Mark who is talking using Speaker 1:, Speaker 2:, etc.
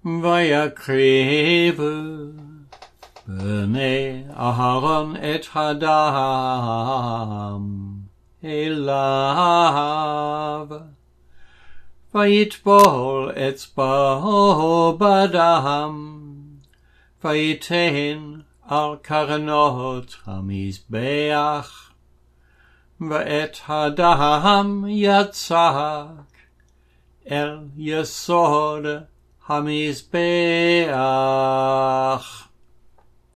Speaker 1: ויקריבו בני אהרון את הדם אליו, ויטבול אצבעו בדם, ויתן על קרנות המזבח, ואת הדם יצק אל יסוד המזבח.